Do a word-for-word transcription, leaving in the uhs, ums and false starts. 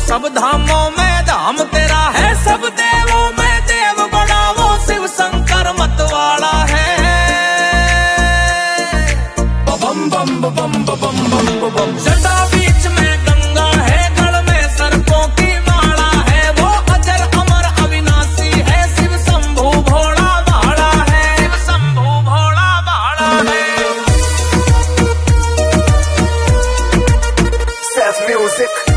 सब धामों में धाम तेरा है, सब देवों में देव बड़ा वो शिव शंकर मतवाला है। बम बम बम बम बम बम जटा बीच में गंगा है, गढ़ में सर्पों की माला है, वो अजर अमर अविनाशी है, शिव शंभू भोला भाला है, शिव शंभू भोला भाला है। Seth Music